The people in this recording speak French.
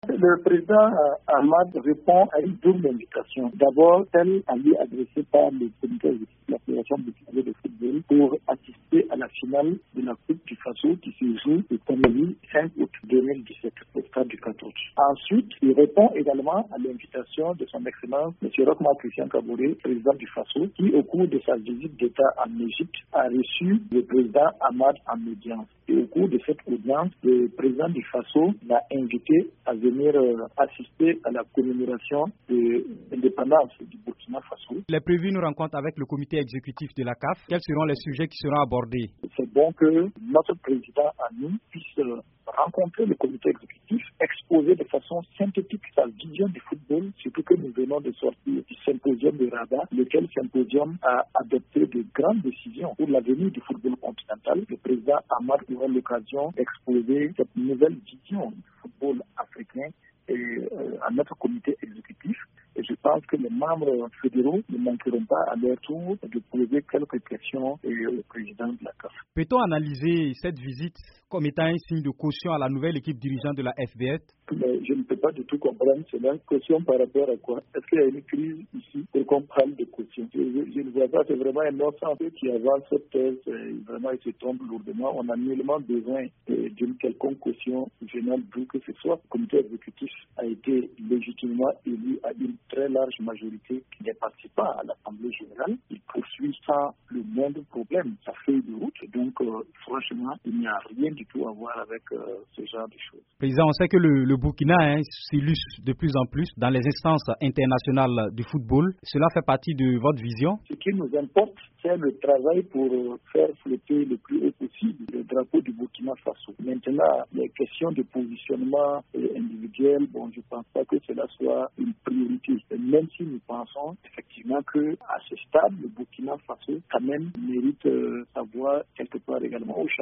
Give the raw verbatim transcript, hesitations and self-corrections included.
Le président Ahmad répond à une double invitation. D'abord, celle à lui adressée par le comité de la Fédération burkinabé de football pour assister à la finale de la Coupe du Faso qui se joue le samedi cinq août deux mille dix-sept au stade du quatorze. Ensuite, il répond également à l'invitation de son Excellence M. Rochmar Christian Kaboré, président du Faso, qui au cours de sa visite d'État en Égypte a reçu le président Ahmad en audience. Et au cours de cette audience, le président du Faso l'a invité à venir euh, assister à la commémoration de l'indépendance du Burkina Faso. Il est prévu une rencontre avec le comité exécutif de la C A F. Quels seront les sujets qui seront abordés? C'est bon que notre président à nous puisse euh, rencontrer le comité exécutif, exposer de façon synthétique sa vision du football, surtout que nous venons de sortir du symposium de Rabat, lequel symposium a adopté de grandes décisions pour l'avenir du football continental. Le président Ahmad aura l'occasion d'exposer cette nouvelle vision du football africain et, euh, à notre comité exécutif. Et je pense que les membres fédéraux ne manqueront pas à leur tour de poser quelques questions au président de la C A F. Peut-on analyser cette visite comme étant un signe de caution à la nouvelle équipe dirigeante de la F B S? Mais je ne peux pas du tout comprendre cela. Caution par rapport à quoi? Est-ce qu'il y a une crise ici pour qu'on parle de caution? Je, je, je ne vois pas, c'est vraiment un autre sens qui avance cette thèse, vraiment il se tombe lourdement. On a nullement besoin d'une quelconque caution générale, d'où que ce soit. Le comité exécutif a été légitimement élu à une très large majorité qui n'est participant à l'Assemblée générale. Il poursuit sans le moindre problème sa feuille de route. Donc, euh, franchement, il n'y a rien du tout à voir avec euh, ce genre de choses. Président, on sait que le, le Burkina hein, s'illustre de plus en plus dans les instances internationales du football. Cela fait partie de votre vision? Ce qui nous importe, c'est le travail pour faire flotter le plus haut possible le drapeau du Burkina Faso. Maintenant, les questions de positionnement individuel, bon, je ne pense pas que cela soit une priorité. Même si nous pensons effectivement que à ce stade, le Burkina Faso quand même mérite euh, sa voix quelque part également au